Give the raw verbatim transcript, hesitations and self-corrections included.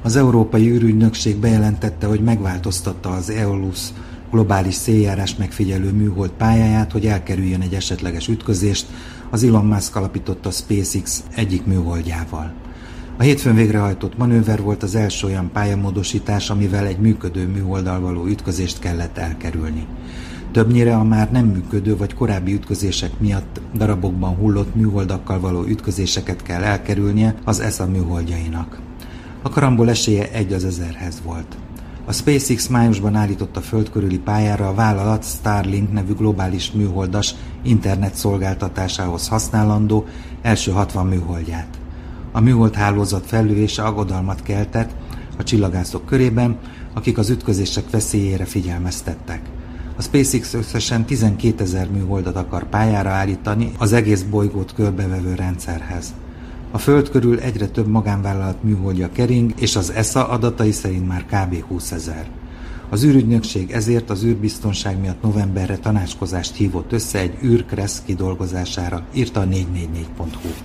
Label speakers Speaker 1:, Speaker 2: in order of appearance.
Speaker 1: Az Európai űrügynökség bejelentette, hogy megváltoztatta az Aeolus globális széljárás megfigyelő műhold pályáját, hogy elkerüljön egy esetleges ütközést az Elon Musk alapította SpaceX egyik műholdjával. A hétfőn végrehajtott manőver volt az első olyan pályamódosítás, amivel egy működő műholddal való ütközést kellett elkerülni. Többnyire a már nem működő vagy korábbi ütközések miatt darabokban hullott műholdakkal való ütközéseket kell elkerülnie az e es á műholdjainak. A karambol esélye egy az ezerhez volt. A SpaceX májusban állította föld körüli pályára a vállalat Starlink nevű globális műholdas internet szolgáltatásához használandó első hatvan műholdját. A műhold hálózat fellövése aggodalmat keltett a csillagászok körében, akik az ütközések veszélyére figyelmeztettek. A SpaceX összesen tizenkétezer műholdat akar pályára állítani az egész bolygót körbevevő rendszerhez. A Föld körül egyre több magánvállalat műholdja kering, és az e es á adatai szerint már kb. húszezer. Az űrügynökség ezért az űrbiztonság miatt novemberre tanácskozást hívott össze egy űrkressz kidolgozására, írta a négy négy négy pont hu.